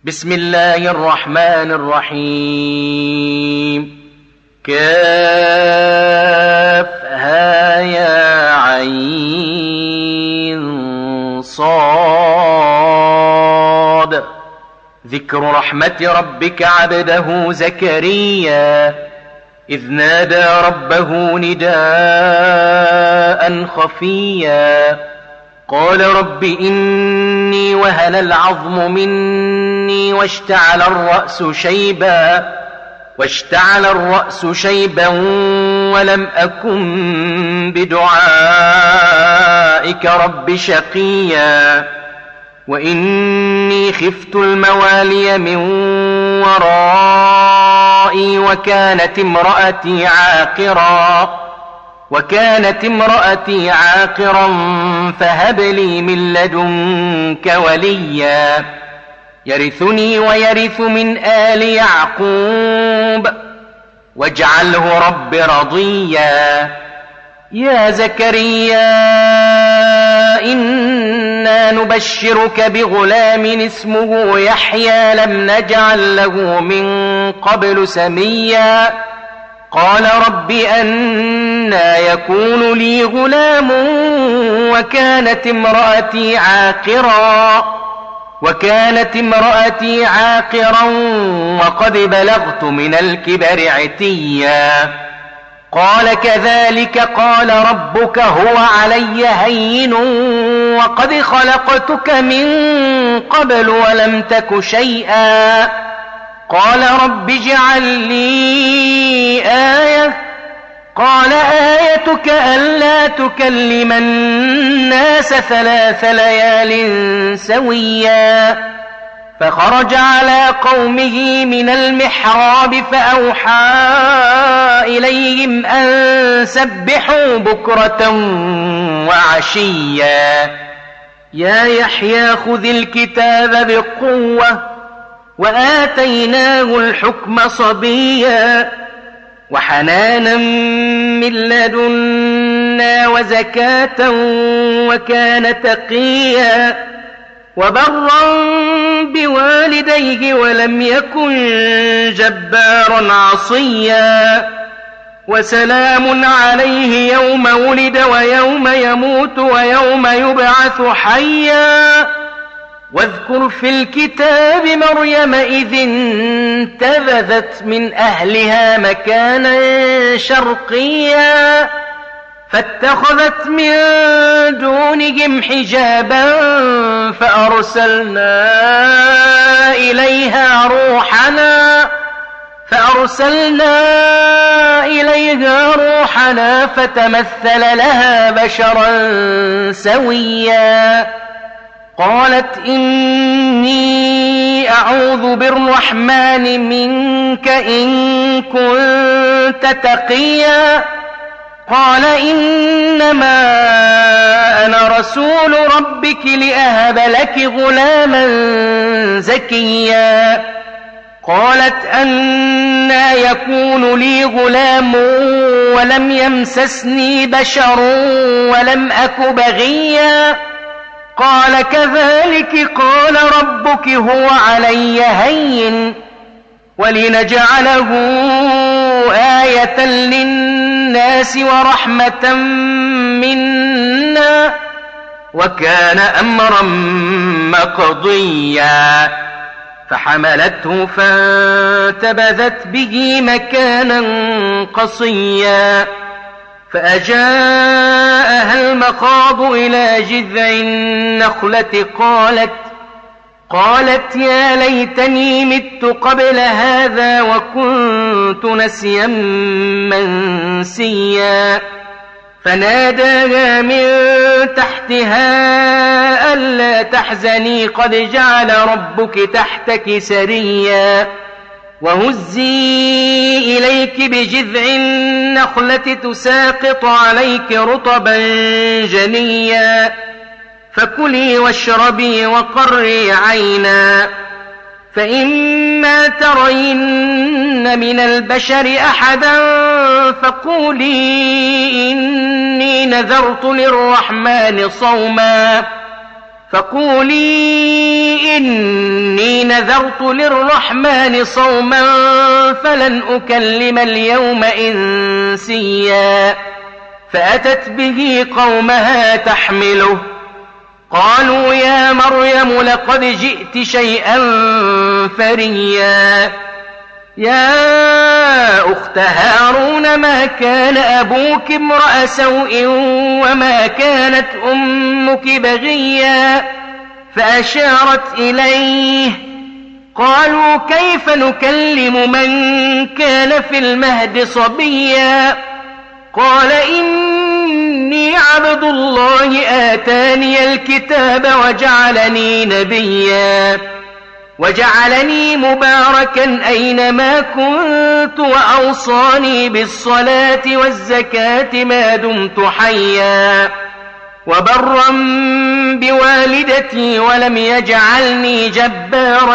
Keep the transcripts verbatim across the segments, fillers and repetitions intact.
بسم الله الرحمن الرحيم. كافها يا عين صاد. ذكر رحمة ربك عبده زكريا إذ نادى ربه نداء خفيا قال رب إني وهن العظم مني واشتعل الرأس شيبا واشتعل الرأس شيبا ولم أكن بدعائك رب شقيا وإني خفت الموالي من ورائي وكانت امرأتي عاقرا وكانت امرأتي عاقرا فهب لي من لدنك وليا يرثني ويرث من آل يعقوب واجعله رب رضيا. يا زكريا إنا نبشرك بغلام اسمه يحيى لم نجعل له من قبل سميا قال رب أنى يكون لي غلام وكانت امرأتي عاقرا وكانت امرأتي عاقرا وقد بلغت من الكبر عتيا قال كذلك قال ربك هو علي هين وقد خلقتك من قبل ولم تك شيئا قال رب اجعل لي آية قال آيتك ألا تكلم الناس ثلاث ليال سويا فخرج على قومه من المحراب فأوحى إليهم أن سبحوا بكرة وعشيا يا يحيى خذ الكتاب بقوة وآتيناه الحكم صبيا وحنانا من لدنا وزكاة وكان تقيا وبرا بوالديه ولم يكن جبارا عصيا وسلام عليه يوم ولد ويوم يموت ويوم يبعث حيا واذكر في الكتاب مريم إذ انتبذت من أهلها مكانا شرقيا فاتخذت من دونهم حجابا فأرسلنا إليها روحنا فأرسلنا إليها روحنا فتمثل لها بشرا سويا قالت إني أعوذ بالرحمن منك إن كنت تقيا قال إنما أنا رسول ربك لأهب لك غلاما زكيا قالت أنى يكون لي غلام ولم يمسسني بشر ولم أك بغيا قال كذلك قال ربك هو علي هين ولنجعله آية للناس ورحمة منا وكان أمرا مقضيا فحملته فانتبذت به مكانا قصيا فأجاءها المخاض إلى جذع النخلة قالت قالت يا ليتني مت قبل هذا وكنت نسيا منسيا فناداها من تحتها ألا تحزني قد جعل ربك تحتك سريا وهزي إليك بجذع النخلة تساقط عليك رطبا جنيا فكلي واشربي وقري عينا فإما ترين من البشر أحدا فقولي إني نذرت للرحمن صوما فقولي إني نذرت للرحمن صوما فلن أكلم اليوم إنسيا فأتت به قومها تحمله قالوا يا مريم لقد جئت شيئا فريا يا أخت هارون ما كان أبوك امرأ سوء وما كانت أمك بغيا فأشارت إليه قالوا كيف نكلم من كان في المهد صبيا قال إني عبد الله آتاني الكتاب وجعلني نبيا وجعلني مباركا أينما كنت وأوصاني بالصلاة والزكاة ما دمت حيا وبرا بوالدتي ولم يجعلني جبارا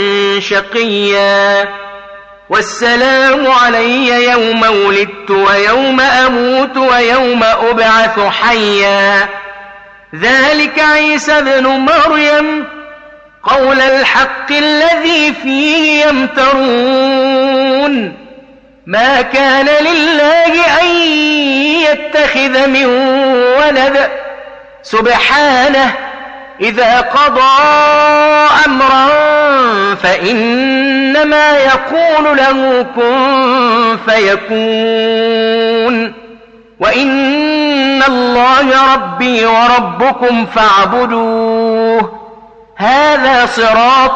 شقيا والسلام علي يوم ولدت ويوم أموت ويوم أبعث حيا ذلك عيسى ابن مريم قول الحق الذي فيه يمترون ما كان لله أن يتخذ من ولد سبحانه إذا قضى أمرا فإنما يقول له كن فيكون وإن الله ربي وربكم فاعبدوه هذا صراط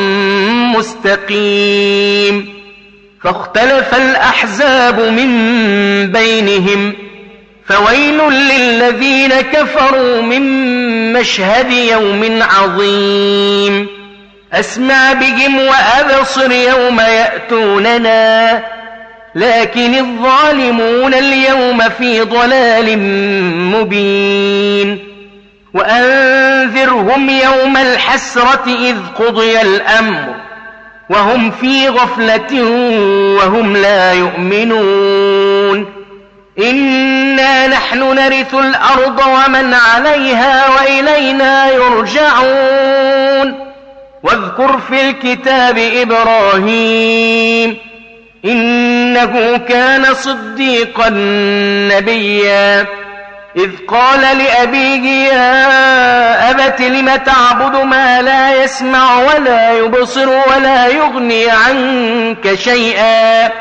مستقيم فاختلف الأحزاب من بينهم فويل للذين كفروا من مشهد يوم عظيم أسمع بهم وأبصر يوم يأتوننا لكن الظالمون اليوم في ضلال مبين وأنذرهم يوم الحسرة إذ قضي الأمر وهم في غفلة وهم لا يؤمنون إنا نحن نرث الأرض ومن عليها وإلينا يرجعون واذكر في الكتاب إبراهيم إنه كان صديقا نبيا إذ قال لأبيه يا أبت لم تعبد ما لا يسمع ولا يبصر ولا يغني عنك شيئا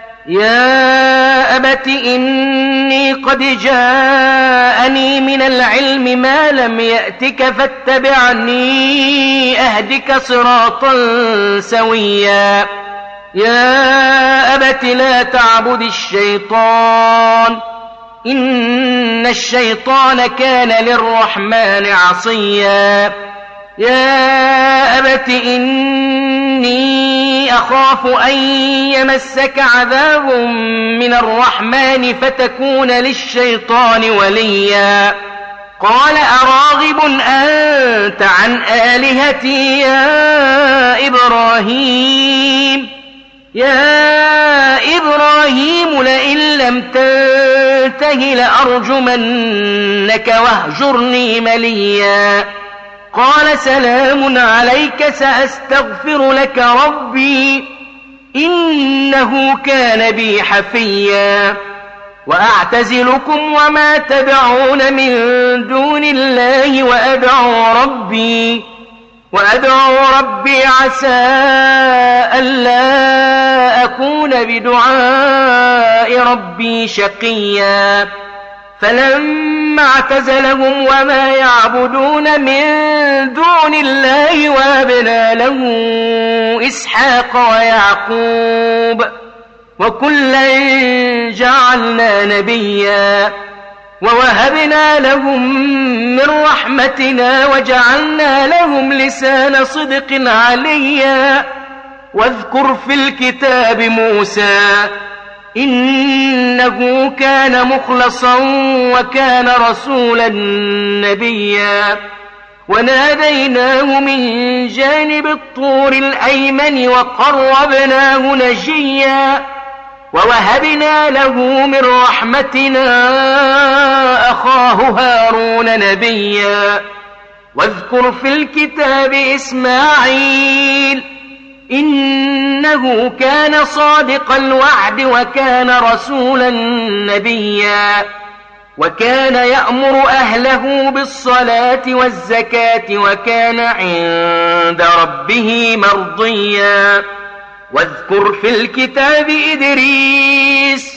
يا أبت إني قد جاءني من العلم ما لم يأتك فاتبعني أهدك صراطا سويا يا أبت لا تعبد الشيطان إن الشيطان كان للرحمن عصيا يا أبت إني أخاف أن يمسك عذاب من الرحمن فتكون للشيطان وليا قال أراغب أنت عن آلهتي يا إبراهيم يا إبراهيم لئن لم تنته لأرجمنك واهجرني مليا قال سلام عليك سأستغفر لك ربي إنه كان بي حفيا وأعتزلكم وما تدعون من دون الله وأدعو ربي وأدعو ربي عسى ألا أكون بدعاء ربي شقيا فلما اعتزلهم وما يعبدون من دون الله وهبنا له إسحاق ويعقوب وكلا جعلنا نبيا ووهبنا لهم من رحمتنا وجعلنا لهم لسان صدق عليا واذكر في الكتاب موسى إنه كان مخلصا وكان رسولا نبيا وناديناه من جانب الطور الأيمن وقربناه نجيا ووهبنا له من رحمتنا أخاه هارون نبيا واذكر في الكتاب إسماعيل إنه كان صادق الوعد وكان رسولا نبيا وكان يأمر أهله بالصلاة والزكاة وكان عند ربه مرضيا واذكر في الكتاب إدريس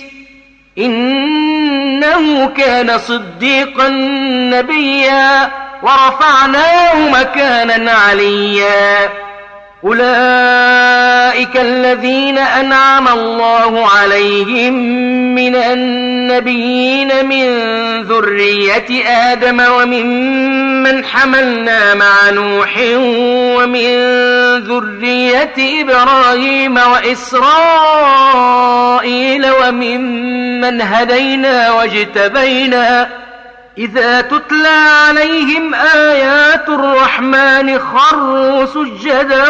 إنه كان صديقا نبيا ورفعناه مكانا عليا أولئك الذين أنعم الله عليهم من النبيين من ذرية آدم وممن حملنا مع نوح ومن ذرية إبراهيم وإسرائيل وممن هدينا واجتبينا إذا تتلى عليهم آيات الرحمن خروا سجدا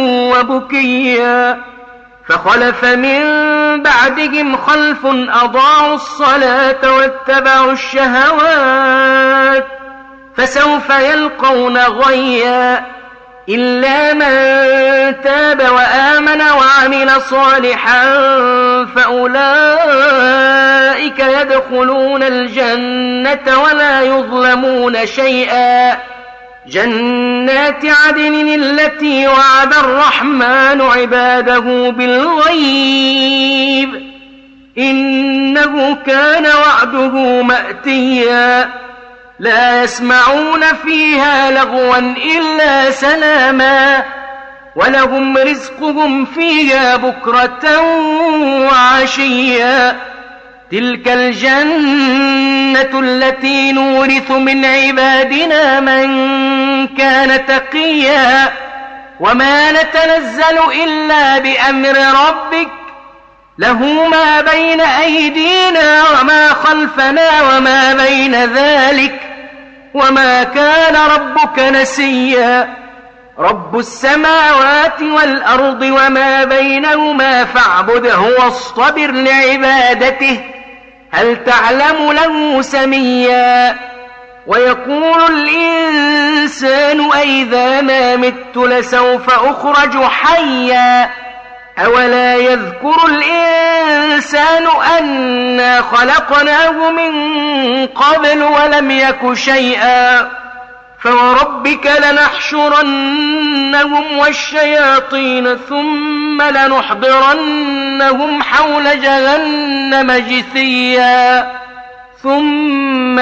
وبكيا فخلف من بعدهم خلف أضاعوا الصلاة واتبعوا الشهوات فسوف يلقون غيا إلا من تاب وآمن وعمل صالحا فأولئك يدخلون الجنة ولا يظلمون شيئا جنات عدن التي وعد الرحمن عباده بالغيب إنه كان وعده مأتيا لا يسمعون فيها لغوا إلا سلاما ولهم رزقهم فيها بكرة وعشيا تلك الجنة التي نورث من عبادنا من كان تقيا وما نتنزل إلا بأمر ربك له ما بين أيدينا وما خلفنا وما بين ذلك وما كان ربك نسيا رب السماوات والأرض وما بينهما فاعبده واصطبر لعبادته هل تعلم له سميا ويقول الإنسان أئذا ما مت لسوف أخرج حيا أولا يذكر الإنسان أنا خلقناه من قبل ولم يك شيئا فوربك لنحشرنهم والشياطين ثم لنحضرنهم حول جهنم جثيا ثم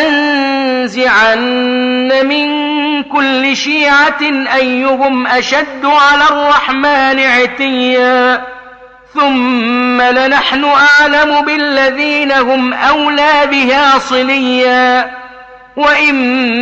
لننزعن من كل شيعة أيهم أشد على الرحمن عتيا ثم لنحن أعلم بالذين هم أولى بها صليا وإن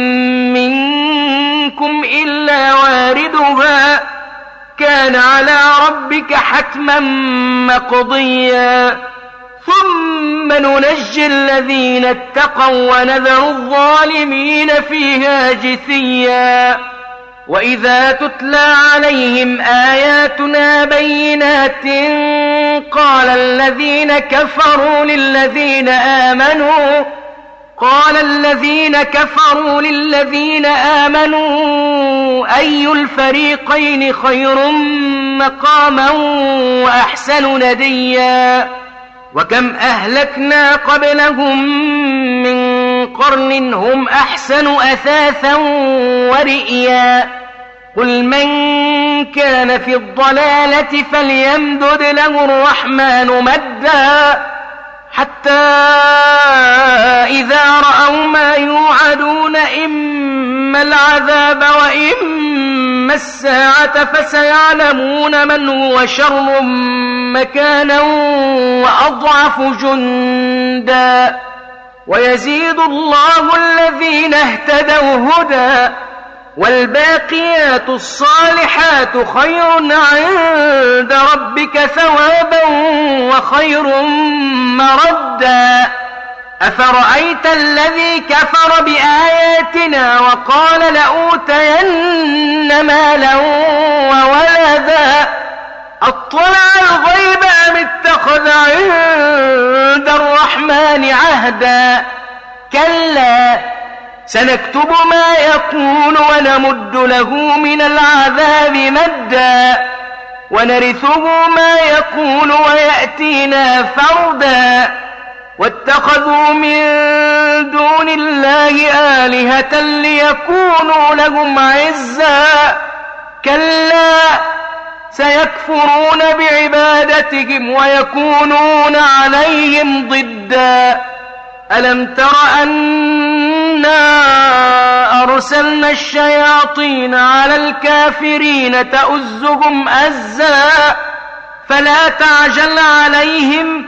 منكم إلا واردها كان على ربك حتما مقضيا ثم ننجي الذين اتقوا ونذر الظالمين فيها جثيا وإذا تتلى عليهم آياتنا بينات قال الذين كفروا للذين آمنوا قال الذين كفروا للذين آمنوا أي الفريقين خير مقاما وأحسن نديا وكم أهلكنا قبلهم من قرن هم أحسن أثاثا ورئيا قل من كان في الضلالة فليمدد له الرحمن مدا حتى إذا رأوا ما يوعدون إما العذاب وإما الساعة فسيعلمون من هو شر مكانا وأضعف جندا ويزيد الله الذين اهتدوا هدى والباقيات الصالحات خير عند ربك ثوابا وخير مردا أفرأيت الذي كفر بآياتنا وقال لأوتين مالا وولدا أطلع الغيب أم اتخذ عند الرحمن عهدا كلا سنكتب ما يقول ونمد له من العذاب مدا ونرثه ما يقول ويأتينا فردا واتخذوا من دون الله آلهة ليكونوا لهم عزا كلا سيكفرون بعبادتهم ويكونون عليهم ضدا ألم تر أنا أرسلنا الشياطين على الكافرين تؤزهم أزا فلا تعجل عليهم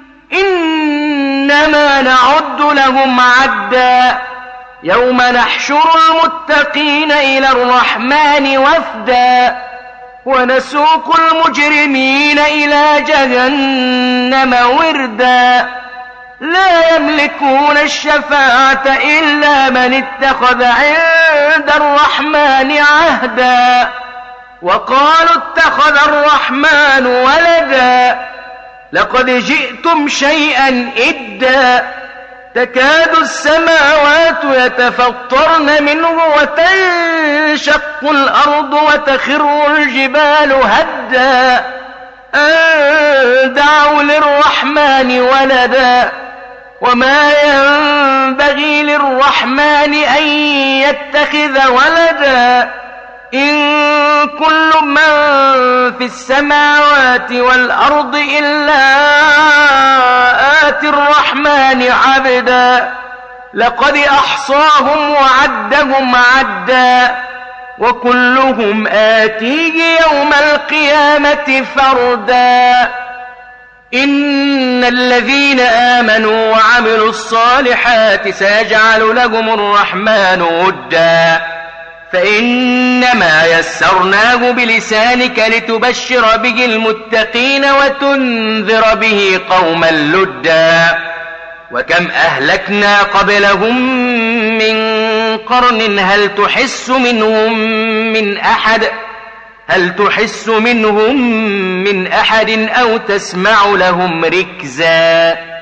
إنما نعد لهم عدا يوم نحشر المتقين إلى الرحمن وفدا ونسوق المجرمين إلى جهنم وردا لا يملكون الشفاعة إلا من اتخذ عند الرحمن عهدا وقالوا اتخذ الرحمن ولدا لقد جئتم شيئا إدا تكاد السماوات يتفطرن منه وتنشق الأرض وتخر الجبال هدا أن دعوا للرحمن ولدا وما ينبغي للرحمن أن يتخذ ولدا إن كل من في السماوات والأرض إلا آتي الرحمن عبدا لقد أحصاهم وعدهم عدا وكلهم آتيه يوم القيامة فردا إن الذين آمنوا وعملوا الصالحات سيجعل لهم الرحمن ودا فإنما يسرناه بلسانك لتبشر به المتقين وتنذر به قوما لدا وكم أهلكنا قبلهم من قرن هل تحس منهم من أحد هل تحس منهم من أحد أو تسمع لهم ركزا